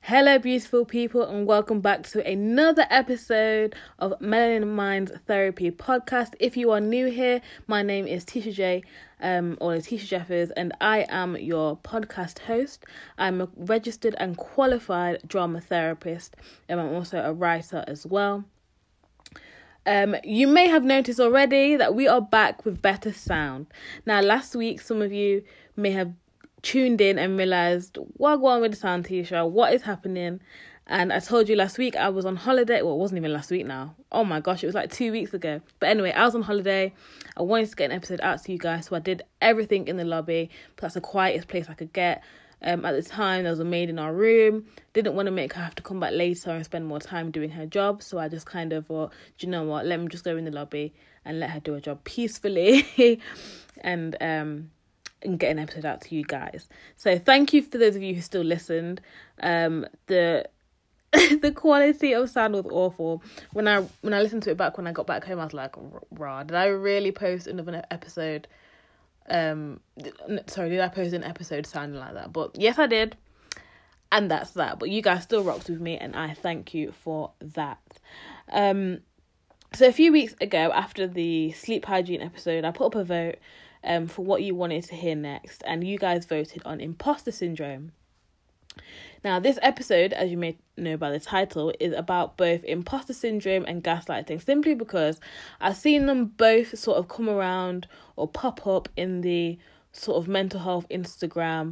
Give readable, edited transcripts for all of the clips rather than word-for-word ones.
Hello, beautiful people, and welcome back to another episode of Melanin Minds Therapy Podcast. If you are new here, my name is Tisha J, or Tisha Jeffers, and I am your podcast host. I'm a registered and qualified drama therapist, and I'm also a writer as well. You may have noticed already that we are back with better sound. Now, last week, some of you may have tuned in and realised, what going on with the sound, Tisha? What is happening? And I told you last week I was on holiday. Well, it wasn't even last week now. Oh my gosh, it was like 2 weeks ago. But anyway, I was on holiday. I wanted to get an episode out to you guys, so I did everything in the lobby. That's the quietest place I could get. At the time, there was a maid in our room. Didn't want to make her have to come back later and spend more time doing her job. So I just kind of thought, do you know what? Let me just go in the lobby and let her do her job peacefully. and get an episode out to you guys. So thank you for those of you who still listened. The quality of sound was awful. When I listened to it back when I got back home, I was like, rah, did I really post another episode? Did I post an episode sounding like that? But yes, I did. And that's that. But you guys still rocked with me, and I thank you for that. So a few weeks ago, after the sleep hygiene episode, I put up a vote for what you wanted to hear next, and you guys voted on imposter syndrome. Now, this episode, as you may know by the title, is about both imposter syndrome and gaslighting, simply because I've seen them both sort of come around or pop up in the sort of mental health Instagram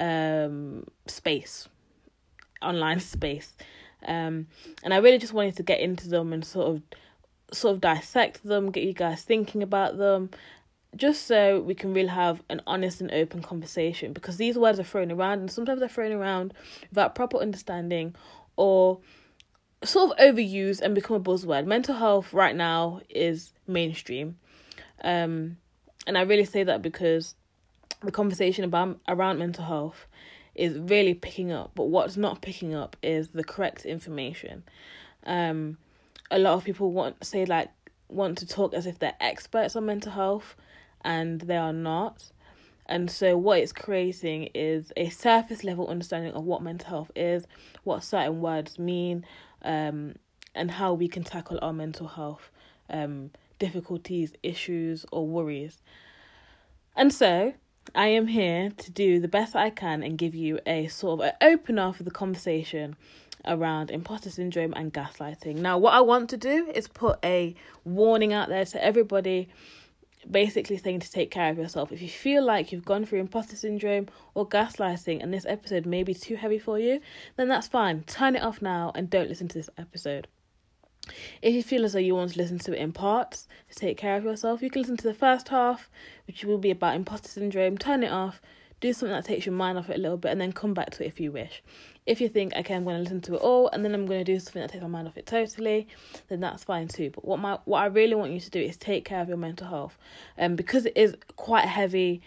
space, online space, and I really just wanted to get into them and sort of dissect them, get you guys thinking about them, just so we can really have an honest and open conversation, because these words are thrown around, and sometimes they're thrown around without proper understanding or sort of overused and become a buzzword. Mental health right now is mainstream, and I really say that because the conversation around mental health is really picking up, but what's not picking up is the correct information. A lot of people want to talk as if they're experts on mental health, and they are not. And so what it's creating is a surface level understanding of what mental health is, what certain words mean, and how we can tackle our mental health difficulties, issues, or worries. And so I am here to do the best I can and give you a sort of an opener for the conversation around imposter syndrome and gaslighting. Now, what I want to do is put a warning out there to everybody, basically saying to take care of yourself. If you feel like you've gone through imposter syndrome or gaslighting and this episode may be too heavy for you, then that's fine. Turn it off now and don't listen to this episode. If you feel as though you want to listen to it in parts to take care of yourself, you can listen to the first half, which will be about imposter syndrome, turn it off, do something that takes your mind off it a little bit, and then come back to it if you wish. If you think, okay, I'm going to listen to it all, and then I'm going to do something that takes my mind off it totally, then that's fine too. But what I really want you to do is take care of your mental health, because it is quite heavy,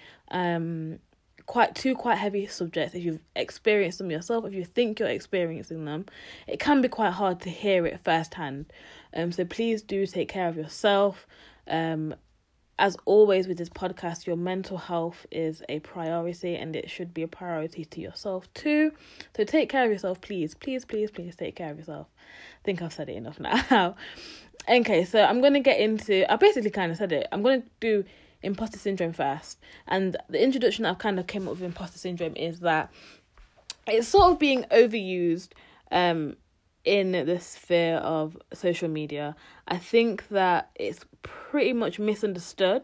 quite heavy subjects. If you've experienced them yourself, if you think you're experiencing them, it can be quite hard to hear it firsthand. So please do take care of yourself. As always with this podcast, your mental health is a priority, and it should be a priority to yourself too. So take care of yourself, please. Please, please, please take care of yourself. I think I've said it enough now. Okay, so I'm going to get into... I basically kind of said it. I'm going to do imposter syndrome first. And the introduction that I've kind of came up with imposter syndrome is that it's sort of being overused in the sphere of social media. I think that it's pretty much misunderstood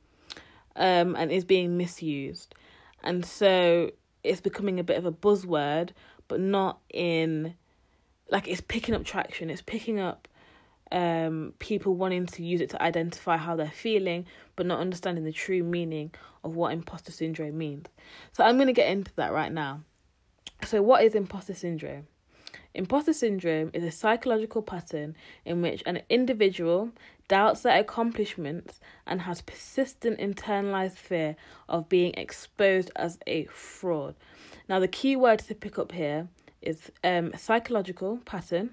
and is being misused. And so it's becoming a bit of a buzzword, but not in... like, it's picking up traction. It's picking up people wanting to use it to identify how they're feeling, but not understanding the true meaning of what imposter syndrome means. So I'm going to get into that right now. So what is imposter syndrome? Imposter syndrome is a psychological pattern in which an individual doubts their accomplishments and has persistent internalized fear of being exposed as a fraud. Now, the key word to pick up here is psychological pattern,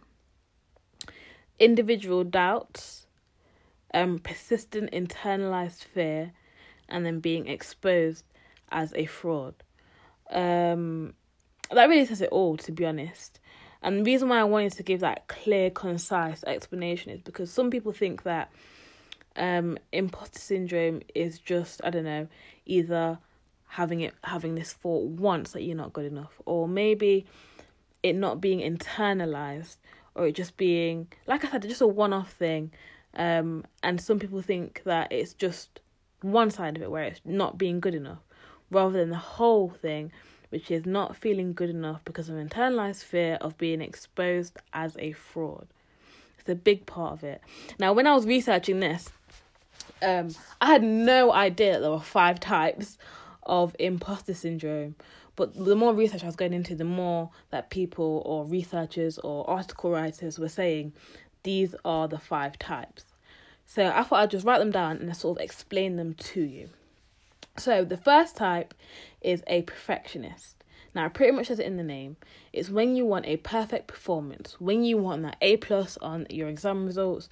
individual doubts, persistent internalized fear, and then being exposed as a fraud. That really says it all, to be honest. And the reason why I wanted to give that clear, concise explanation is because some people think that imposter syndrome is just, I don't know, either having this thought once that you're not good enough, or maybe it not being internalized, or it just being, like I said, just a one-off thing. And some people think that it's just one side of it, where it's not being good enough, rather than the whole thing, which is not feeling good enough because of internalized fear of being exposed as a fraud. It's a big part of it. Now, when I was researching this, I had no idea that there were 5 types of imposter syndrome. But the more research I was going into, the more that people or researchers or article writers were saying these are the 5 types. So I thought I'd just write them down and sort of explain them to you. So the first type is a perfectionist. Now, it pretty much says it in the name. It's when you want a perfect performance, when you want that A+ on your exam results,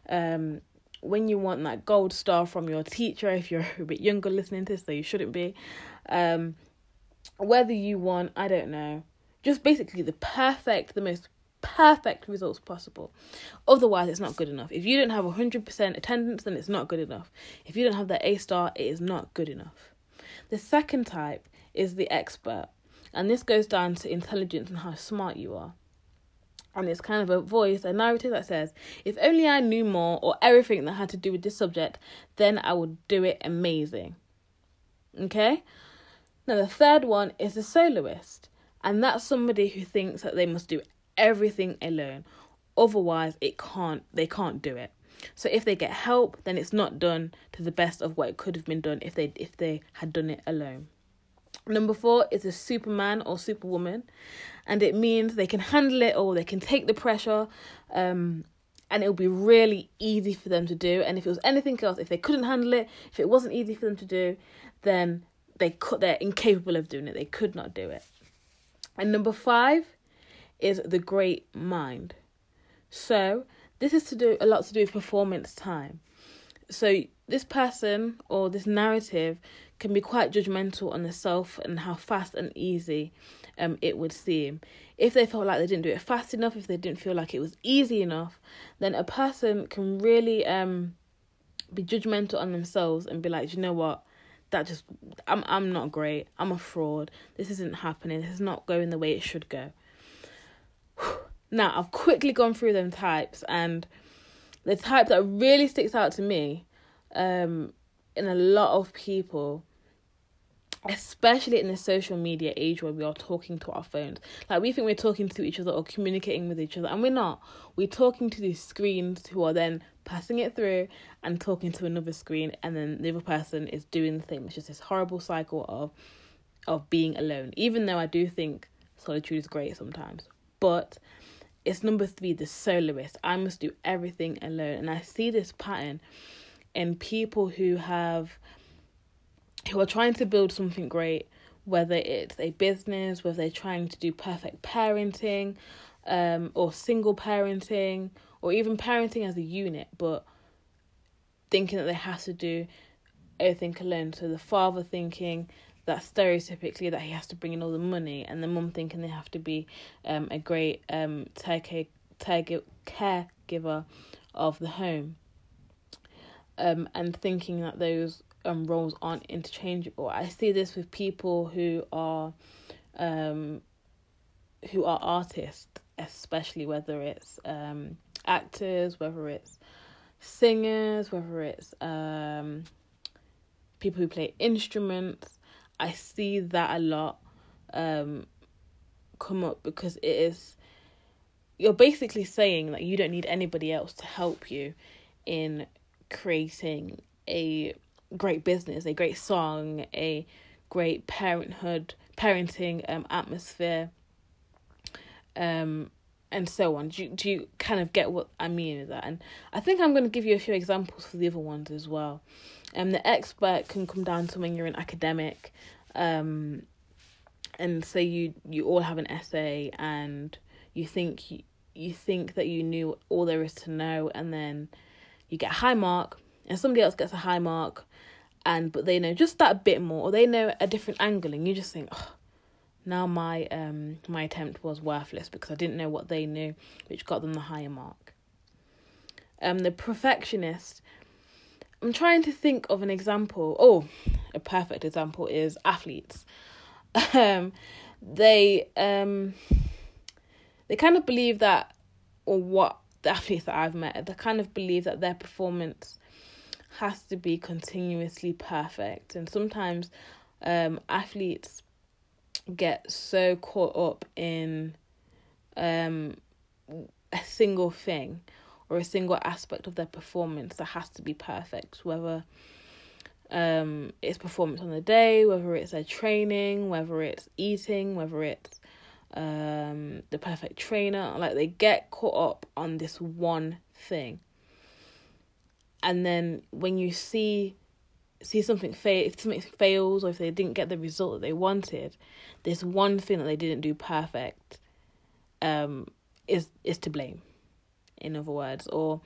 when you want that gold star from your teacher, if you're a bit younger listening to this, so you shouldn't be. Whether you want, I don't know, just basically the most perfect results possible. Otherwise, it's not good enough. If you don't have 100% attendance, then it's not good enough. If you don't have that A star, it is not good enough. The second type is the expert. And this goes down to intelligence and how smart you are. And it's kind of a narrative that says, if only I knew more or everything that had to do with this subject, then I would do it amazing. Okay? Now, the third one is the soloist. And that's somebody who thinks that they must do everything alone. Otherwise, they can't do it. So if they get help, then it's not done to the best of what it could have been done if they had done it alone. Number 4 is a Superman or Superwoman, and it means they can handle it all, they can take the pressure, and it'll be really easy for them to do. And if it was anything else, if they couldn't handle it, if it wasn't easy for them to do, then they're incapable of doing it. They could not do it. And number 5 is the great mind. So this is a lot to do with performance time. So this person or this narrative can be quite judgmental on the self and how fast and easy it would seem. If they felt like they didn't do it fast enough, if they didn't feel like it was easy enough, then a person can really be judgmental on themselves and be like, you know what, I'm not great, I'm a fraud, this isn't happening, this is not going the way it should go. Now, I've quickly gone through them types, and the type that really sticks out to me in a lot of people, especially in the social media age where we are talking to our phones. Like, we think we're talking to each other or communicating with each other, and we're not. We're talking to these screens who are then passing it through and talking to another screen, and then the other person is doing the thing. It's just this horrible cycle of being alone, even though I do think solitude is great sometimes. But it's number 3, the soloist. I must do everything alone. And I see this pattern in people who are trying to build something great, whether it's a business, whether they're trying to do perfect parenting, or single parenting, or even parenting as a unit, but thinking that they have to do everything alone. So the father thinking that stereotypically that he has to bring in all the money, and the mum thinking they have to be a great caregiver of the home, and thinking that those roles aren't interchangeable. I see this with people who are artists, especially, whether it's actors, whether it's singers, whether it's people who play instruments. I see that a lot come up, because you're basically saying that you don't need anybody else to help you in creating a great business, a great song, a great parenting atmosphere, and so on. Do you kind of get what I mean with that? And I think I'm going to give you a few examples for the other ones as well. The expert can come down to when you're an academic, and say you all have an essay, and you think that you knew all there is to know, and then you get a high mark, and somebody else gets a high mark, but they know just that bit more, or they know a different angle, and you just think, oh, now my my attempt was worthless because I didn't know what they knew, which got them the higher mark. The perfectionist. I'm trying to think of an example. Oh, a perfect example is athletes. They kind of believe that, or what the athletes that I've met, they kind of believe that their performance has to be continuously perfect, and sometimes athletes get so caught up in a single thing or a single aspect of their performance that has to be perfect, whether it's performance on the day, whether it's their training, whether it's eating, whether it's the perfect trainer. Like, they get caught up on this one thing, and then when you see something if something fails, or if they didn't get the result that they wanted, this one thing that they didn't do perfect is to blame, in other words, or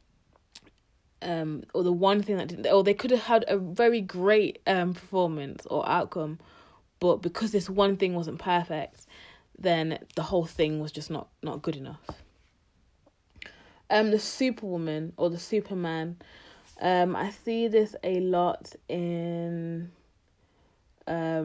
the one thing that didn't, or they could have had a very great performance or outcome, but because this one thing wasn't perfect, then the whole thing was just not good enough. The superwoman or the superman, I see this a lot in I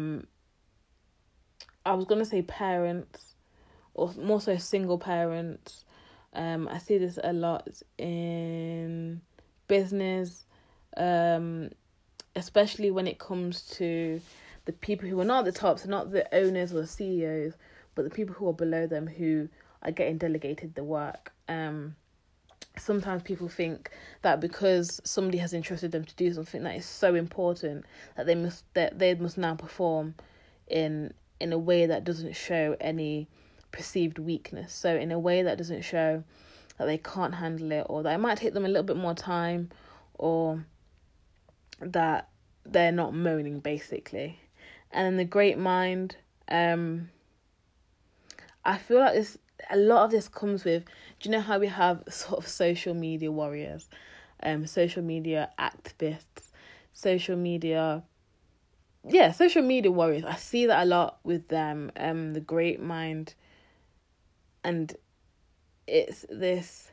was gonna say parents, or more so single parents. I see this a lot in business, especially when it comes to the people who are not at the top, so not the owners or the CEOs, but the people who are below them who are getting delegated the work. Sometimes people think that because somebody has entrusted them to do something that is so important, that they must now perform in a way that doesn't show any perceived weakness. So in a way that doesn't show that they can't handle it, or that it might take them a little bit more time, or that they're not moaning, basically. And then the great mind, I feel like a lot of this comes with, do you know how we have sort of social media warriors, social media activists, social media warriors? I see that a lot with them, the great mind, and it's this,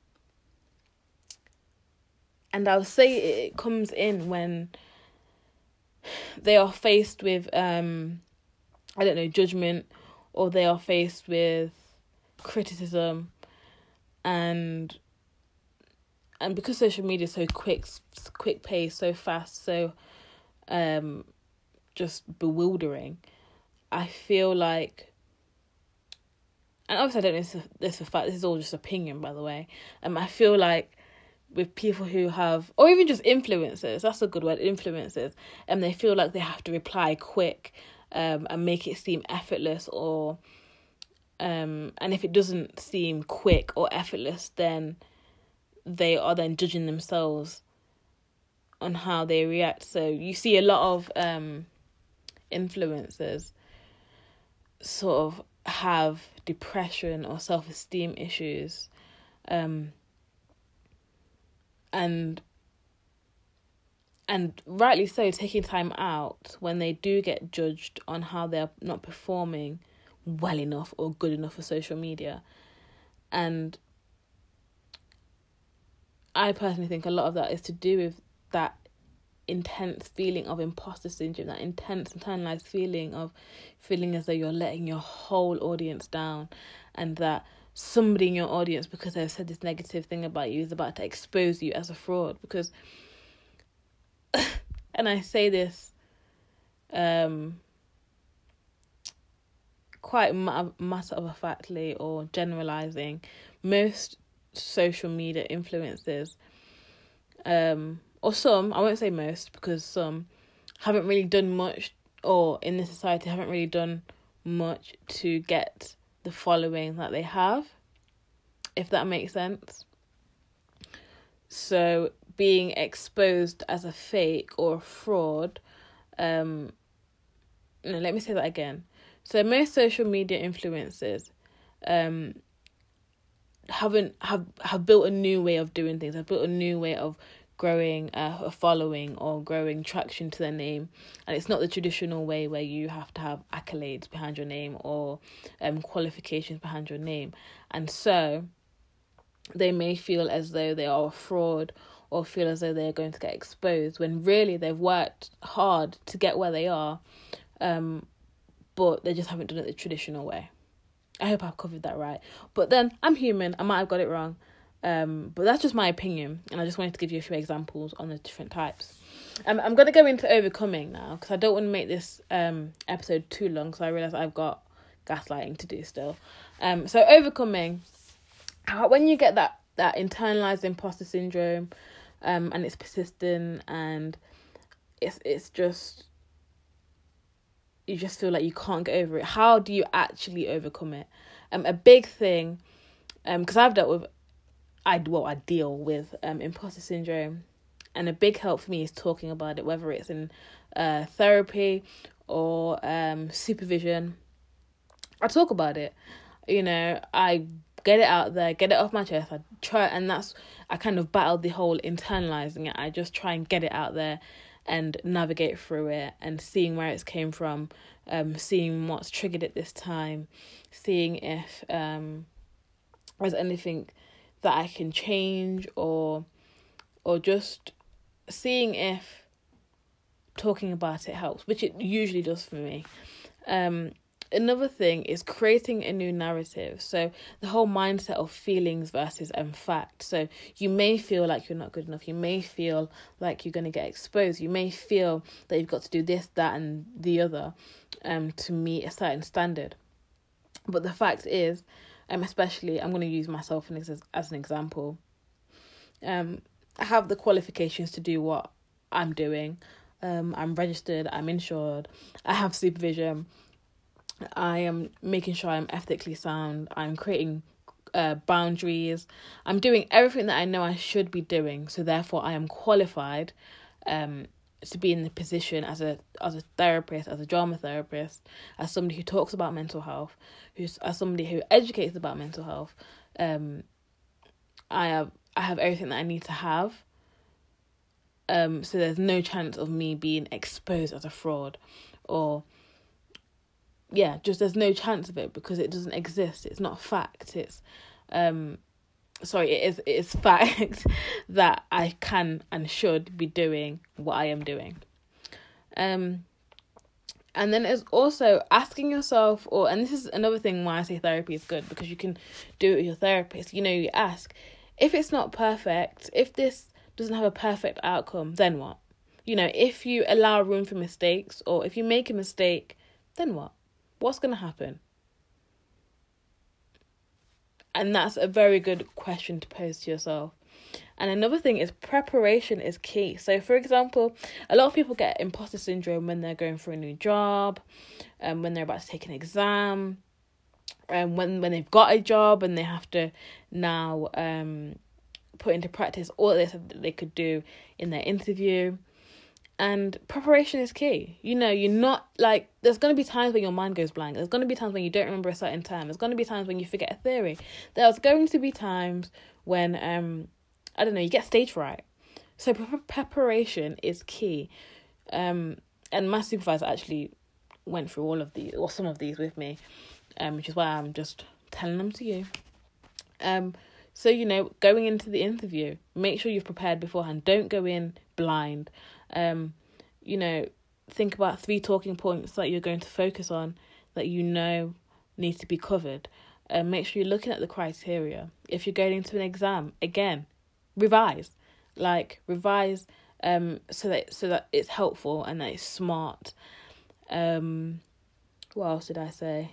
and I'll say it comes in when they are faced with judgment, or they are faced with criticism, and because social media is so quick paced, so fast, so just bewildering, I feel like, and obviously I don't know this for fact, this is all just opinion, by the way, I feel like with people who have, or even just influencers, that's a good word, influencers, and they feel like they have to reply quick and make it seem effortless, or and if it doesn't seem quick or effortless, then they are then judging themselves on how they react. So you see a lot of influencers sort of have depression or self-esteem issues, and rightly so, taking time out when they do get judged on how they're not performing well enough or good enough for social media. And I personally think a lot of that is to do with that intense feeling of imposter syndrome, that intense internalized feeling of feeling as though you're letting your whole audience down, and that somebody in your audience, because they've said this negative thing about you, is about to expose you as a fraud. Because and I say this quite matter of factly, or generalizing, most social media influencers, or some, I won't say most, because some haven't really done much, or in this society haven't really done much to get the following that they have, if that makes sense. So being exposed as a fake or a fraud, no, let me say that again. So most social media influencers have built a new way of doing things. Have built a new way of growing a following or growing traction to their name, and it's not the traditional way where you have to have accolades behind your name or qualifications behind your name. And so they may feel as though they are a fraud or feel as though they're going to get exposed, when really they've worked hard to get where they are, but they just haven't done it the traditional way. I hope I've covered that right. But then I'm human, I might have got it wrong. But that's just my opinion, and I just wanted to give you a few examples on the different types. I'm going to go into overcoming now, because I don't want to make this episode too long, because I realise I've got gaslighting to do still. So overcoming, when you get that internalized imposter syndrome, and it's persistent, and it's just, you just feel like you can't get over it. How do you actually overcome it? A big thing, because I deal with imposter syndrome, and a big help for me is talking about it, whether it's in therapy or supervision. I talk about it, I get it out there, get it off my chest. I try, and I kind of battle the whole internalizing it. I just try and get it out there and navigate through it, and seeing where it's came from, seeing what's triggered it this time, seeing if there's anything that I can change, or just seeing if talking about it helps, which it usually does for me. Another thing is creating a new narrative. So the whole mindset of feelings versus fact. So you may feel like you're not good enough. You may feel like you're going to get exposed. You may feel that you've got to do this, that, and the other to meet a certain standard. But the fact is, especially, I'm going to use myself as an example. I have the qualifications to do what I'm doing. I'm registered, I'm insured, I have supervision, I am making sure I'm ethically sound, I'm creating boundaries, I'm doing everything that I know I should be doing, so therefore I am qualified to be in the position as a therapist, as a drama therapist, as somebody who talks about mental health, as somebody who educates about mental health. I have everything that I need to have. So there's no chance of me being exposed as a fraud, or there's no chance of it, because it doesn't exist. It's not fact. It is fact that I can and should be doing what I am doing. And then it's also asking yourself, and this is another thing why I say therapy is good, because you can do it with your therapist. You ask, if it's not perfect, if this doesn't have a perfect outcome, then what? If you allow room for mistakes, or if you make a mistake, then what? What's going to happen? And that's a very good question to pose to yourself. And another thing is, preparation is key. So, for example, a lot of people get imposter syndrome when they're going for a new job, when they're about to take an exam, when they've got a job and they have to now put into practice all that they said that they could do in their interview. And preparation is key. You're not like, there's going to be times when your mind goes blank. There's going to be times when you don't remember a certain term. There's going to be times when you forget a theory. There's going to be times when, you get stage fright. So preparation is key. And my supervisor actually went through all of these, or some of these with me, which is why I'm just telling them to you. So, going into the interview, make sure you've prepared beforehand. Don't go in blind. Think about 3 talking points that you're going to focus on that need to be covered. Make sure you're looking at the criteria. If you're going into an exam, again, revise. So that it's helpful and that it's smart. What else did I say?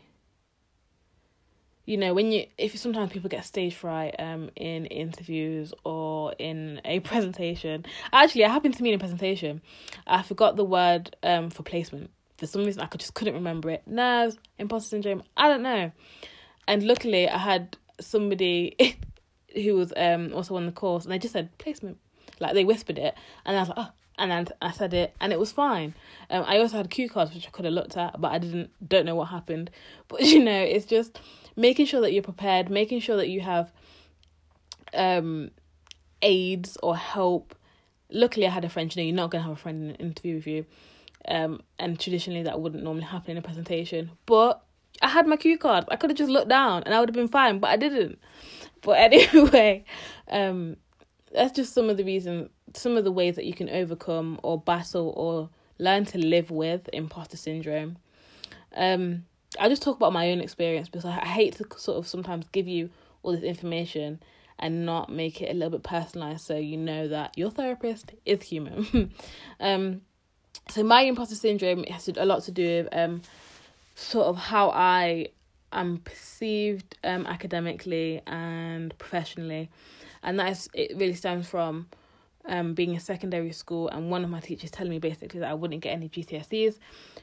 If sometimes people get stage fright in interviews or in a presentation. Actually, it happened to me in a presentation. I forgot the word for placement. For some reason, I couldn't remember it. Nerves, imposter syndrome, I don't know. And luckily, I had somebody who was also on the course, and they just said placement. Like, they whispered it, and I was like, oh. And then I said it, and it was fine. I also had cue cards, which I could have looked at, but I don't know what happened. But, it's just making sure that you're prepared, making sure that you have aids or help luckily I had a friend. You're not going to have a friend in an interview with you. And traditionally that wouldn't normally happen in a presentation. But I had my cue card. I could have just looked down and I would have been fine, but I didn't. But anyway, that's just some of the ways that you can overcome or battle or learn to live with imposter syndrome. I'll just talk about my own experience because I hate to sort of sometimes give you all this information and not make it a little bit personalized so you know that your therapist is human. So my imposter syndrome has a lot to do with sort of how I am perceived academically and professionally. And it really stems from being in secondary school and one of my teachers telling me basically that I wouldn't get any GCSEs.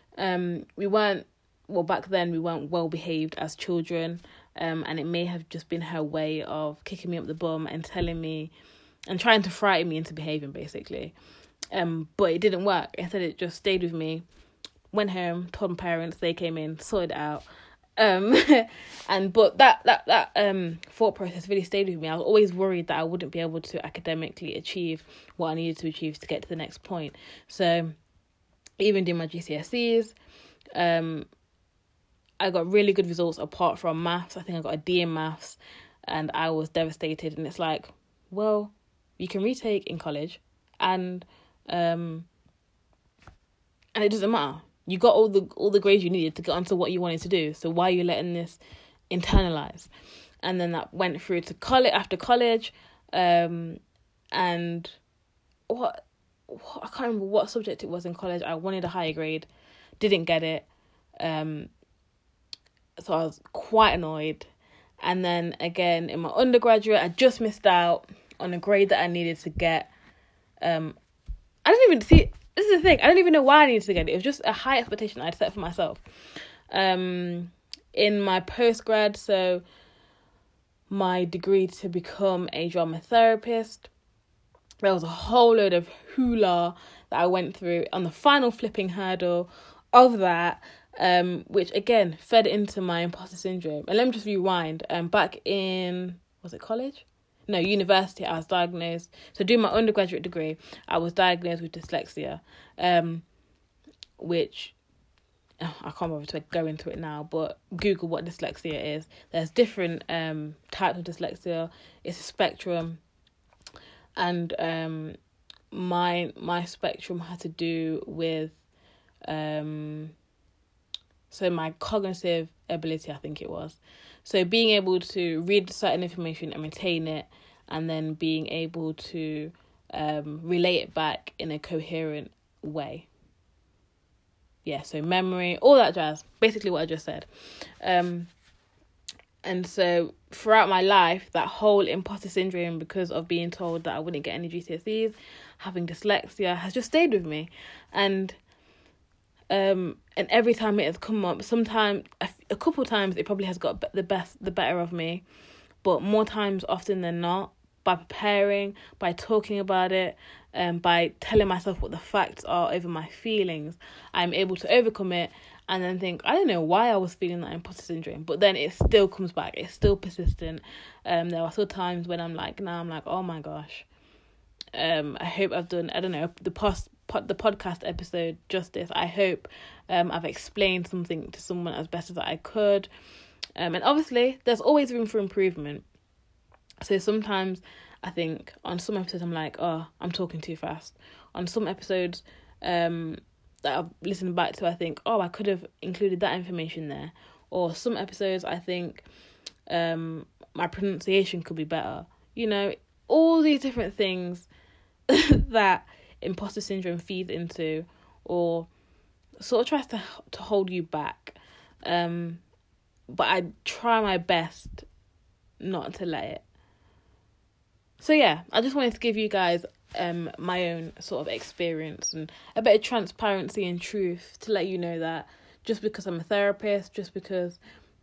Back then we weren't well behaved as children, and it may have just been her way of kicking me up the bum and telling me and trying to frighten me into behaving basically. But it didn't work. Instead, it just stayed with me. Went home, told my parents, they came in, sorted it out. But that thought process really stayed with me. I was always worried that I wouldn't be able to academically achieve what I needed to achieve to get to the next point. So even doing my GCSEs, I got really good results apart from maths. I think I got a D in maths and I was devastated. And it's like, well, you can retake in college and it doesn't matter. You got all the grades you needed to get onto what you wanted to do. So why are you letting this internalize? And then that went through to college after college, and what I can't remember what subject it was in college. I wanted a higher grade, didn't get it. So I was quite annoyed. And then again in my undergraduate, I just missed out on a grade that I needed to get. I didn't even see. This is the thing. I don't even know why I needed to get it. It was just a high expectation I'd set for myself. In my postgrad, so my degree to become a drama therapist, there was a whole load of hula that I went through on the final flipping hurdle of that, which again fed into my imposter syndrome. And let me just rewind. Back in, was it college? No, university, I was diagnosed. So doing my undergraduate degree, I was diagnosed with dyslexia, which I can't bother to go into it now, but Google what dyslexia is. There's different types of dyslexia. It's a spectrum. And my spectrum had to do with so my cognitive ability, I think it was. So being able to read certain information and retain it, and then being able to relay it back in a coherent way. Yeah, so memory, all that jazz. Basically what I just said. And so throughout my life, that whole imposter syndrome, because of being told that I wouldn't get any GCSEs, having dyslexia, has just stayed with me. And every time it has come up, sometimes a couple of times it probably has got the better of me, but more times often than not, by preparing, by talking about it, by telling myself what the facts are over my feelings, I'm able to overcome it and then think, I don't know why I was feeling that imposter syndrome, but then it still comes back, it's still persistent. There are still times when I'm like, oh my gosh, I hope I've done, I don't know, the podcast episode justice. I hope I've explained something to someone as best as I could. And obviously, there's always room for improvement. So sometimes I think on some episodes I'm like, oh, I'm talking too fast. On some episodes that I've listened back to, I think, oh, I could have included that information there. Or some episodes I think my pronunciation could be better. You know, all these different things that imposter syndrome feeds into or sort of tries to hold you back. But I try my best not to let it. So yeah, I just wanted to give you guys my own sort of experience and a bit of transparency and truth to let you know that just because I'm a therapist, just because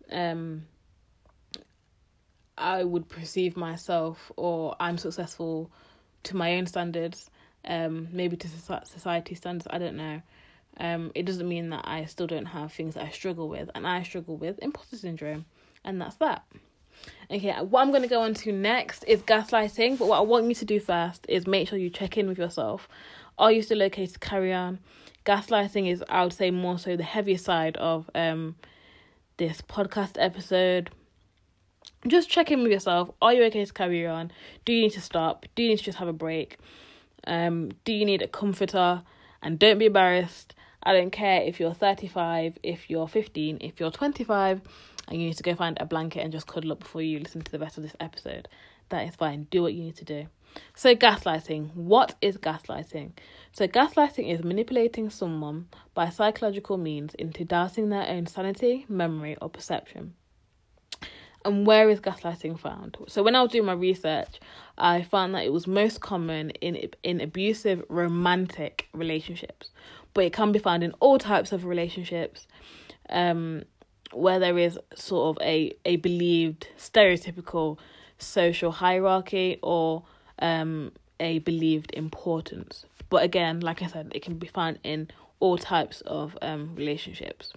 I would perceive myself or I'm successful to my own standards, maybe to society standards, I don't know. It doesn't mean that I still don't have things that I struggle with, and I struggle with imposter syndrome, and that's that. Okay, what I'm going to go on to next is gaslighting. But what I want you to do first is make sure you check in with yourself. Are you still okay to carry on? Gaslighting is, I would say, more so the heavier side of this podcast episode. Just check in with yourself. Are you okay to carry on? Do you need to stop? Do you need to just have a break? Do you need a comforter? And don't be embarrassed. I don't care if you're 35, if you're 15, if you're 25, and you need to go find a blanket and just cuddle up before you listen to the rest of this episode. That is fine. Do what you need to do. So gaslighting. What is gaslighting? So gaslighting is manipulating someone by psychological means into doubting their own sanity, memory, or perception. And where is gaslighting found? So when I was doing my research, I found that it was most common in abusive romantic relationships. But it can be found in all types of relationships, where there is sort of a believed stereotypical social hierarchy or a believed importance. But again, like I said, it can be found in all types of relationships.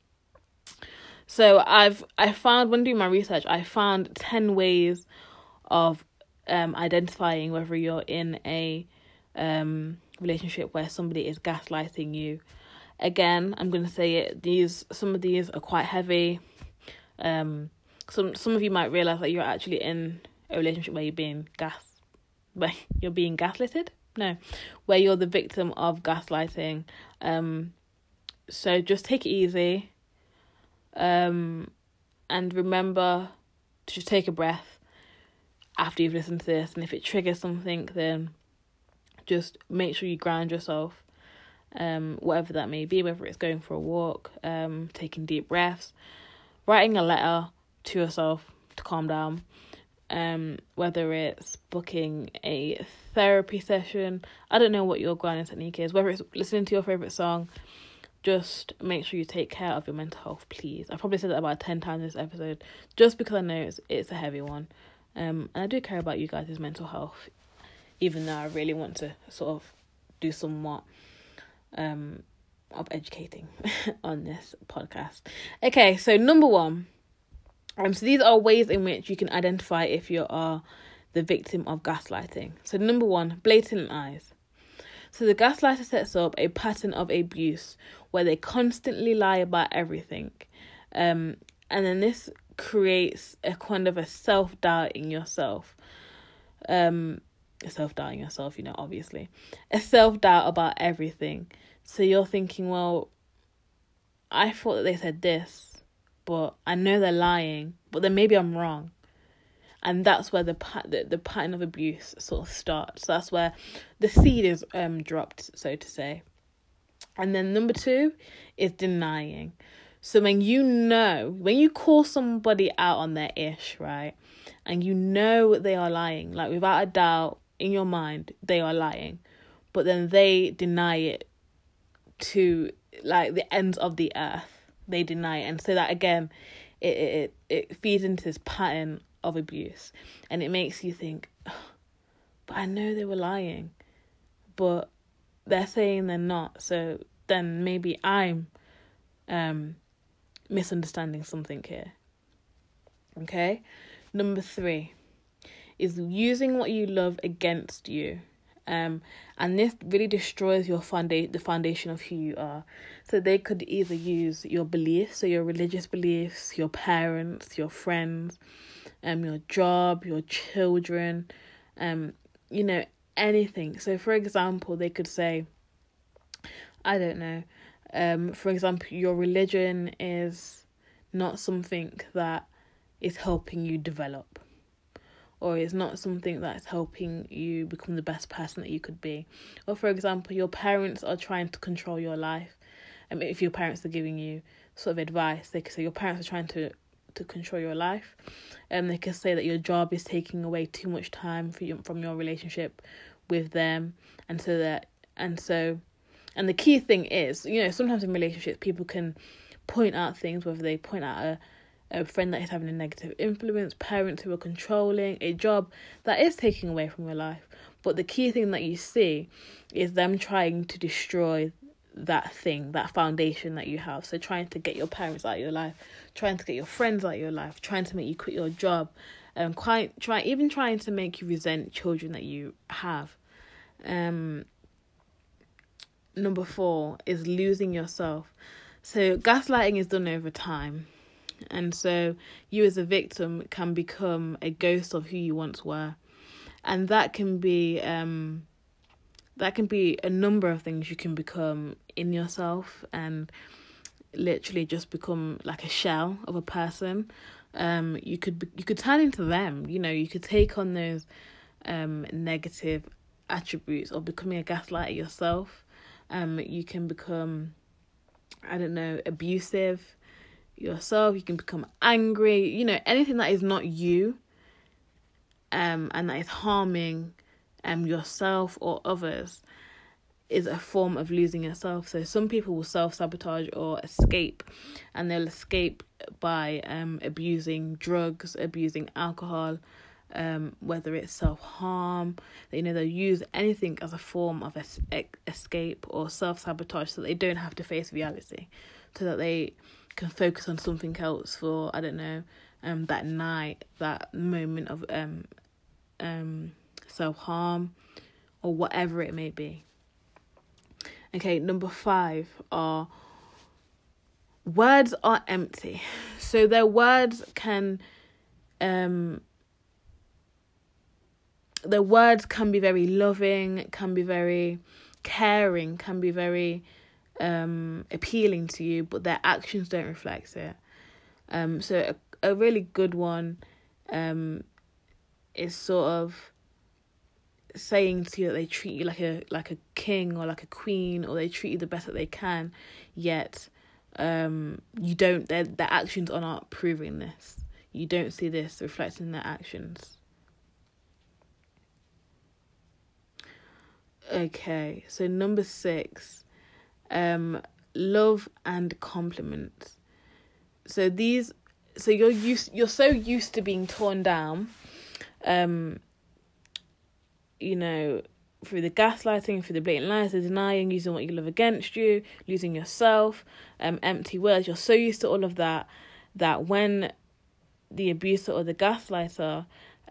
So I found, when doing my research, I found 10 ways of identifying whether you're in a relationship where somebody is gaslighting you. Again, I'm going to say it. Some of these are quite heavy. Some of you might realize that you're actually in a relationship where you're being gaslighted. No, where you're the victim of gaslighting. So just take it easy. And remember to just take a breath after you've listened to this, and if it triggers something, then just make sure you ground yourself, whatever that may be, whether it's going for a walk, taking deep breaths, writing a letter to yourself to calm down, whether it's booking a therapy session. I don't know what your grounding technique is, whether it's listening to your favourite song. Just make sure you take care of your mental health, please. I've probably said that about 10 times in this episode, just because I know it's a heavy one. And I do care about you guys' mental health, even though I really want to sort of do somewhat of educating on this podcast. Okay, so number one. So these are ways in which you can identify if you are the victim of gaslighting. So number one, blatant lies. So the gaslighter sets up a pattern of abuse where they constantly lie about everything. And then this creates a kind of a self-doubt in yourself. Self-doubting yourself, obviously. A self-doubt about everything. So you're thinking, well, I thought that they said this, but I know they're lying, but then maybe I'm wrong. And that's where the pattern of abuse sort of starts. That's where the seed is dropped, so to say. And then number two is denying. So when you call somebody out on their ish, right, and you know they are lying, like without a doubt in your mind, they are lying, but then they deny it to like the ends of the earth. They deny it. And so that again, it feeds into this pattern of abuse, and it makes you think, oh, but I know they were lying, but they're saying they're not, so then maybe I'm misunderstanding something here. Okay, number three is using what you love against you, and this really destroys your the foundation of who you are. So they could either use your beliefs, so your religious beliefs, your parents, your friends, your job, your children, anything. So for example, they could say, I don't know, for example, your religion is not something that is helping you develop, or it's not something that's helping you become the best person that you could be. Or for example, your parents are trying to control your life. If your parents are giving you sort of advice, they could say your parents are trying to control your life. They could say that your job is taking away too much time from your relationship with them, and the key thing is, sometimes in relationships people can point out things, whether they point out a friend that is having a negative influence, parents who are controlling, a job that is taking away from your life. But the key thing that you see is them trying to destroy that thing, that foundation that you have. So trying to get your parents out of your life, trying to get your friends out of your life, trying to make you quit your job, trying to make you resent children that you have. Number 4 is losing yourself. So gaslighting is done over time. And so you as a victim can become a ghost of who you once were. And that can be a number of things. You can become in yourself and literally just become like a shell of a person. You could turn into them. You could take on those negative attributes of becoming a gaslighter yourself. You can become, abusive yourself. You can become angry. Anything that is not you, and that is harming yourself or others, is a form of losing yourself. So some people will self-sabotage or escape, and they'll escape by abusing drugs, abusing alcohol, whether it's self-harm. They'll use anything as a form of escape or self-sabotage, so they don't have to face reality, so that they can focus on something else for that night, that moment of self-harm or whatever it may be. Okay, number 5 are words are empty. So their words can be very loving, can be very caring, can be very appealing to you, but their actions don't reflect it. So a really good one is sort of saying to you that they treat you like a king or like a queen, or they treat you the best that they can, yet you don't. Their actions are not proving this. You don't see this reflecting in their actions. Okay, so number 6, love and compliments. So you're so used to being torn down, through the gaslighting, through the blatant lies, the denying, using what you love against you, losing yourself, empty words. You're so used to all of that when the abuser or the gaslighter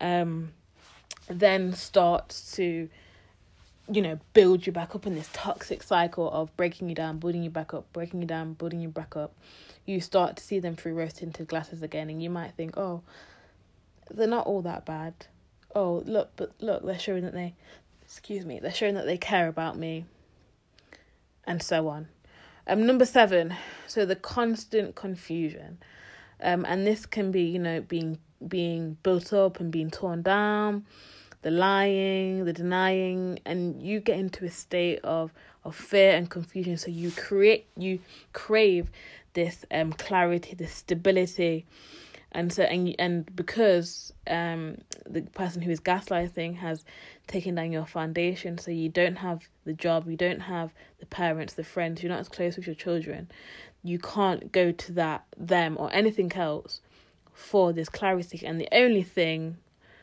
then starts to build you back up in this toxic cycle of breaking you down, building you back up, breaking you down, building you back up, you start to see them through rose-tinted glasses again, and you might think, oh, they're not all that bad. Oh, look, they're showing that they're showing that they care about me, and so on. Number 7, so the constant confusion. And this can be, being built up and being torn down, the lying, the denying, and you get into a state of fear and confusion. So you crave this clarity, this stability. And so, and because the person who is gaslighting has taken down your foundation, so you don't have the job, you don't have the parents, the friends, you're not as close with your children, you can't go to them or anything else for this clarity. And the only thing,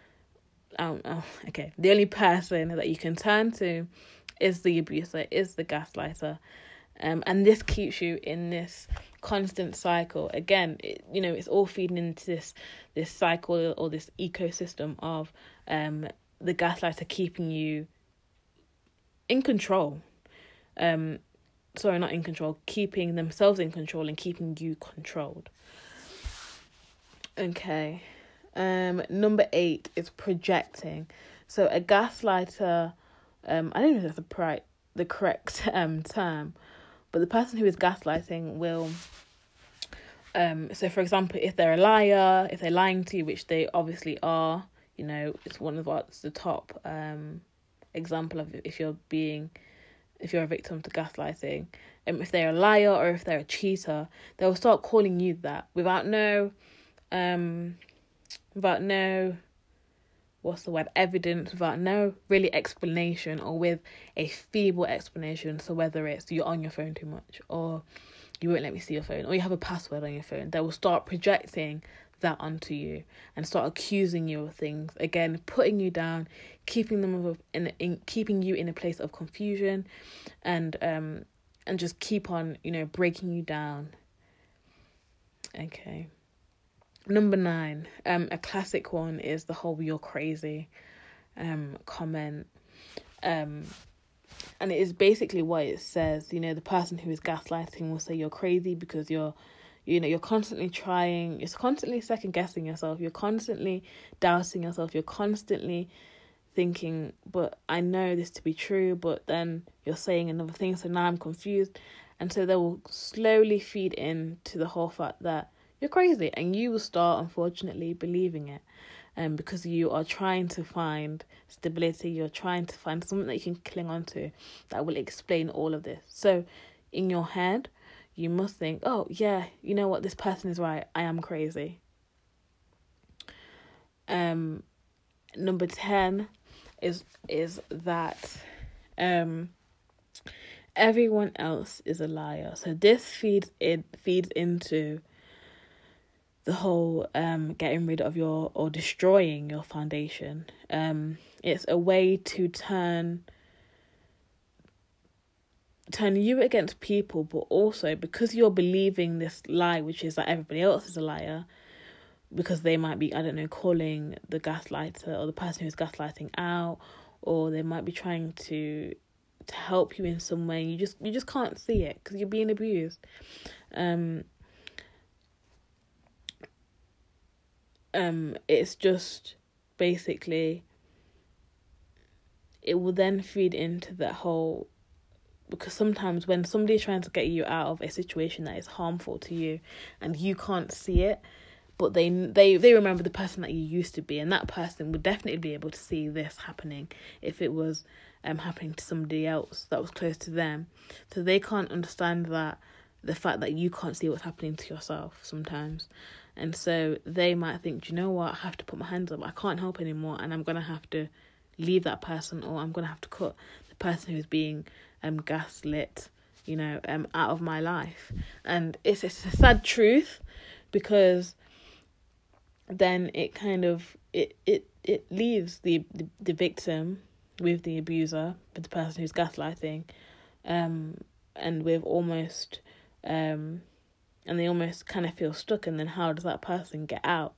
the only person that you can turn to is the abuser, is the gaslighter. And this keeps you in this constant cycle. Again, it's all feeding into this cycle or this ecosystem of the gaslighter keeping you in control. Not in control, keeping themselves in control and keeping you controlled. Okay. Number 8 is projecting. So a gaslighter, I don't know if that's the correct term, but the person who is gaslighting will, so for example, if they're a liar, if they're lying to you, which they obviously are, it's one of what's the top example of if you're a victim to gaslighting. If they're a liar or if they're a cheater, they'll start calling you that without no evidence, without no really explanation, or with a feeble explanation. So whether it's you're on your phone too much, or you won't let me see your phone, or you have a password on your phone, they will start projecting that onto you and start accusing you of things, again putting you down, keeping you in a place of confusion, and and just keep on, breaking you down. Okay. Number 9, a classic one is the whole "you're crazy" comment. And it is basically what it says. The person who is gaslighting will say you're crazy because you're constantly trying, you're constantly second guessing yourself, you're constantly doubting yourself, you're constantly thinking, but I know this to be true, but then you're saying another thing, so now I'm confused. And so they will slowly feed into the whole fact that you're crazy, and you will start, unfortunately, believing it. Because you are trying to find stability, you're trying to find something that you can cling on to that will explain all of this. So in your head, you must think, oh yeah, you know what, this person is right, I am crazy. Number 10 is that everyone else is a liar. So this feeds into the whole getting rid of or destroying your foundation. It's a way to turn you against people, but also because you're believing this lie, which is that everybody else is a liar, because they might be, I don't know, calling the gaslighter or the person who's gaslighting out, or they might be trying to help you in some way. You just can't see it because you're being abused. It's just basically, it will then feed into that whole, because sometimes when somebody's trying to get you out of a situation that is harmful to you and you can't see it, but they remember the person that you used to be, and that person would definitely be able to see this happening if it was happening to somebody else that was close to them. So they can't understand the fact that you can't see what's happening to yourself sometimes. And so they might think, do you know what, I have to put my hands up, I can't help anymore, and I'm going to have to leave that person, or I'm going to have to cut the person who's being gaslit, out of my life. And it's a sad truth, because then it kind of, it leaves the victim with the abuser, with the person who's gaslighting, and with almost... and they almost kind of feel stuck, and then how does that person get out?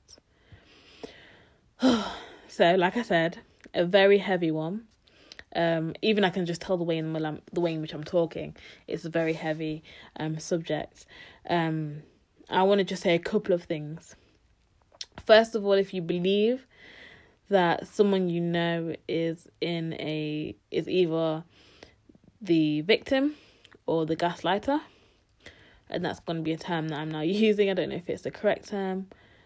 So, like I said, a very heavy one. Even I can just tell the way in which I'm talking, it's a very heavy subject. I want to just say a couple of things. First of all, if you believe that someone is either the victim or the gaslighter, and that's going to be a term that I'm now using. I don't know if it's the correct term.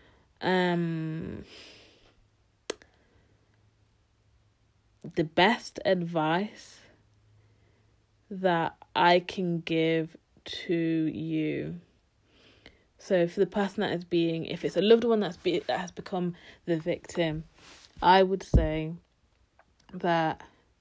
The best advice that I can give to you. So for the person that is if it's a loved one that has become the victim, I would say that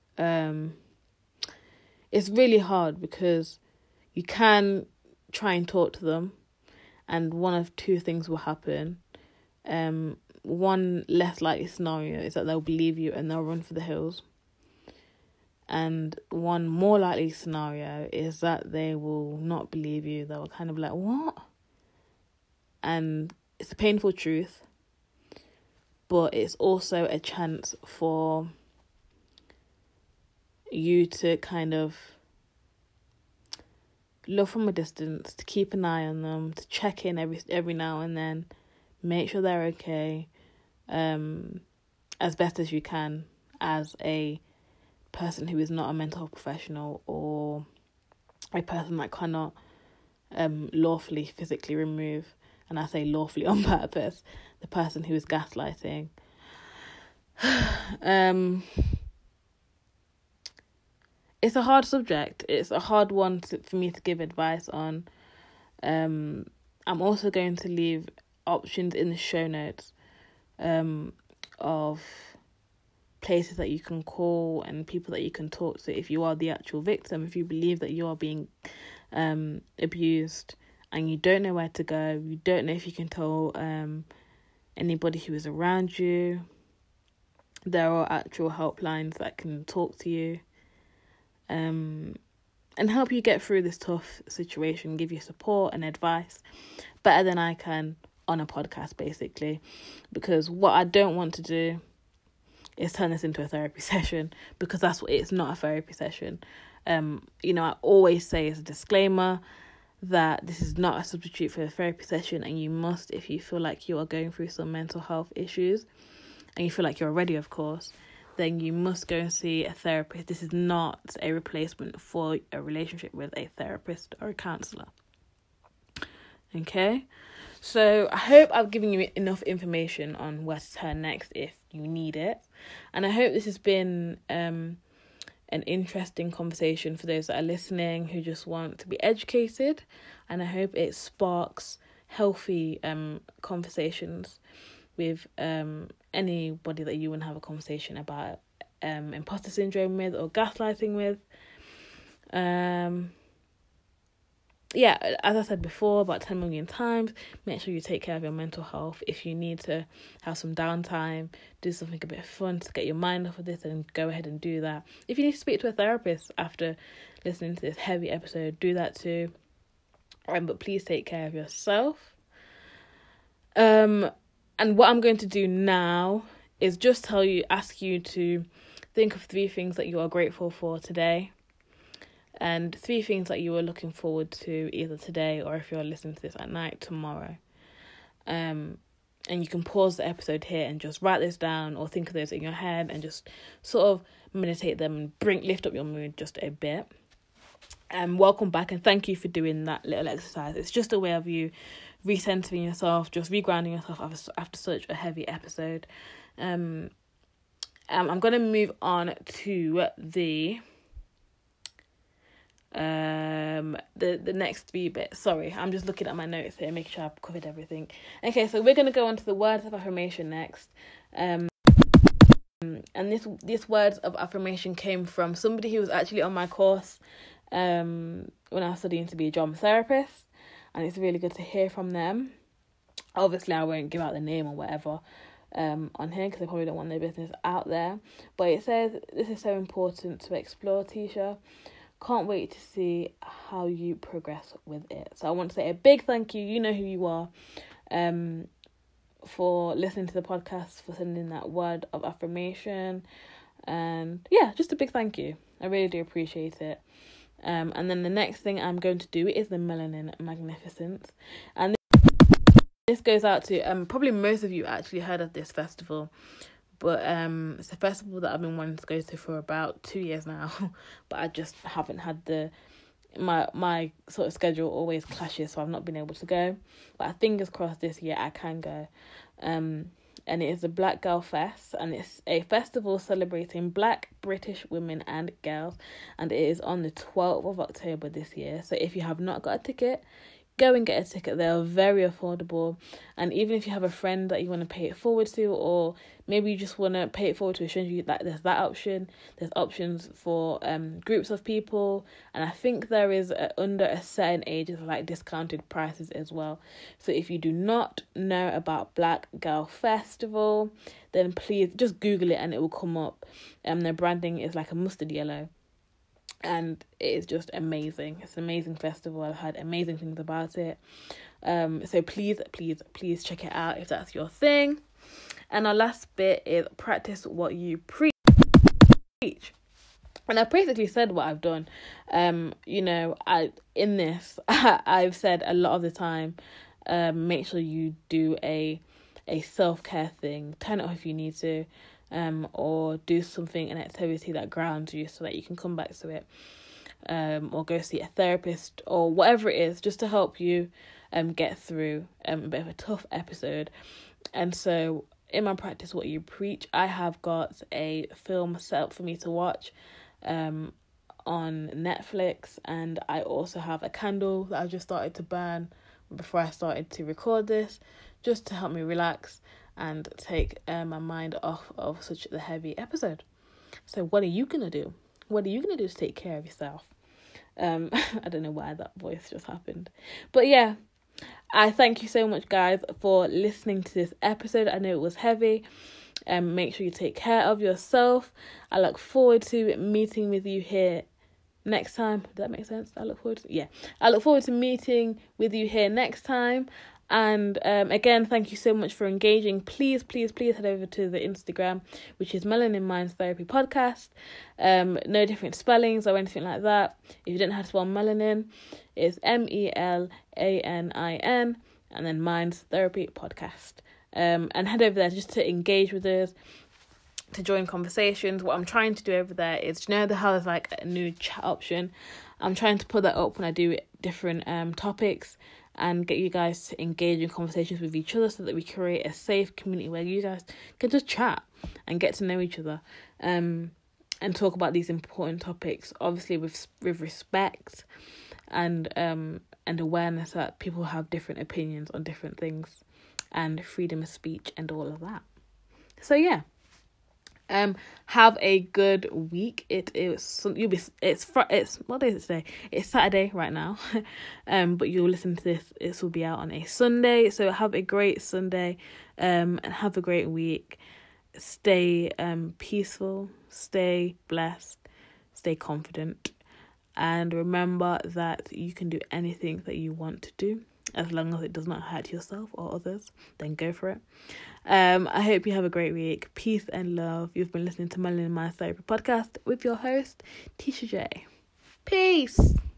it's really hard, because you can try and talk to them, and one of two things will happen. One less likely scenario is that they'll believe you and they'll run for the hills, and one more likely scenario is that they will not believe you. They'll kind of like, what? And it's a painful truth, but it's also a chance for you to kind of love from a distance, to keep an eye on them, to check in every now and then, make sure they're okay, as best as you can, as a person who is not a mental health professional, or a person that cannot lawfully physically remove, and I say lawfully on purpose, the person who is gaslighting. It's a hard subject. It's a hard one for me to give advice on. I'm also going to leave options in the show notes of places that you can call and people that you can talk to if you are the actual victim, if you believe that you are being abused and you don't know where to go, you don't know if you can tell anybody who is around you. There are actual helplines that can talk to you. and help you get through this tough situation, give you support and advice better than I can on a podcast, basically. Because what I don't want to do is turn this into a therapy session, because that's what it's not, a therapy session. I always say as a disclaimer that this is not a substitute for a therapy session, and you must, if you feel like you are going through some mental health issues and you feel like you're ready, of course, then you must go and see a therapist. This is not a replacement for a relationship with a therapist or a counsellor. Okay? So I hope I've given you enough information on where to turn next if you need it. And I hope this has been an interesting conversation for those that are listening who just want to be educated. And I hope it sparks healthy conversations with anybody that you want to have a conversation about imposter syndrome with or gaslighting with. As I said before about 10 million times, make sure you take care of your mental health. If you need to have some downtime, do something a bit fun to get your mind off of this, and go ahead and do that. If you need to speak to a therapist after listening to this heavy episode, do that too. But please take care of yourself. And what I'm going to do now is just ask you to think of 3 things that you are grateful for today, and 3 things that you are looking forward to either today, or if you're listening to this at night, tomorrow. And you can pause the episode here and just write this down, or think of those in your head and just sort of meditate them and lift up your mood just a bit. Welcome back, and thank you for doing that little exercise. It's just a way of you recentering yourself, just regrounding yourself after such a heavy episode. I'm going to move on to the next 3 bits. Sorry, I'm just looking at my notes here, making sure I've covered everything. Okay, so we're going to go on to the words of affirmation next. And this words of affirmation came from somebody who was actually on my course when I was studying to be a drama therapist, and it's really good to hear from them. Obviously, I won't give out the name or whatever on here, because they probably don't want their business out there. But it says, "This is so important to explore, Tisha. Can't wait to see how you progress with it." So I want to say a big thank you. You know who you are, for listening to the podcast, for sending that word of affirmation. And yeah, just a big thank you. I really do appreciate it. And then the next thing I'm going to do is the Melanin Magnificence. And this goes out to, probably most of you actually heard of this festival. But it's a festival that I've been wanting to go to for about 2 years now. But I just haven't had my sort of schedule always clashes, so I've not been able to go. But fingers crossed this year I can go. And it is the Black Girl Fest, and it's a festival celebrating Black British women and girls, and it is on the 12th of October this year. So if you have not got a ticket, go and get a ticket. They are very affordable, and even if you have a friend that you want to pay it forward to, or maybe you just want to pay it forward to, show you that there's that option. There's options for groups of people, and I think there is under a certain age, it's like discounted prices as well. So if you do not know about Black Girl Festival, then please just Google it and it will come up. Their branding is like a mustard yellow, and it is just amazing. It's an amazing festival. I've heard amazing things about it. So please check it out if that's your thing. And our last bit is practice what you preach. And I've basically said what I've done. I've said a lot of the time, make sure you do a self-care thing. Turn it off if you need to. Or do something, an activity that grounds you so that you can come back to it, or go see a therapist or whatever it is, just to help you get through a bit of a tough episode. And so in my practice what you preach, I have got a film set up for me to watch on Netflix, and I also have a candle that I just started to burn before I started to record this, just to help me relax and take my mind off of such a heavy episode. So what are you going to do? What are you going to do to take care of yourself? I don't know why that voice just happened. But yeah, I thank you so much, guys, for listening to this episode. I know it was heavy. Make sure you take care of yourself. I look forward to meeting with you here next time. Does that make sense? I look forward to meeting with you here next time. And again, thank you so much for engaging. Please head over to the Instagram, which is Melanin Minds Therapy Podcast. No different spellings or anything like that. If you don't know how to spell melanin, it's MELANIN, and then Minds Therapy Podcast. And head over there just to engage with us, to join conversations. What I'm trying to do over there is, how there's like a new chat option? I'm trying to put that up when I do different topics, and get you guys to engage in conversations with each other, so that we create a safe community where you guys can just chat and get to know each other, and talk about these important topics, obviously with respect and awareness that people have different opinions on different things, and freedom of speech and all of that. So yeah. Have a good week. It's what day is it today? It's Saturday right now. But you'll listen to this, it will be out on a Sunday. So have a great Sunday, and have a great week. Stay peaceful, stay blessed, stay confident, and remember that you can do anything that you want to do, as long as it does not hurt yourself or others. Then go for it. I hope you have a great week. Peace and love. You've been listening to Melanin Minds Therapy Podcast with your host, Tisha J. Peace.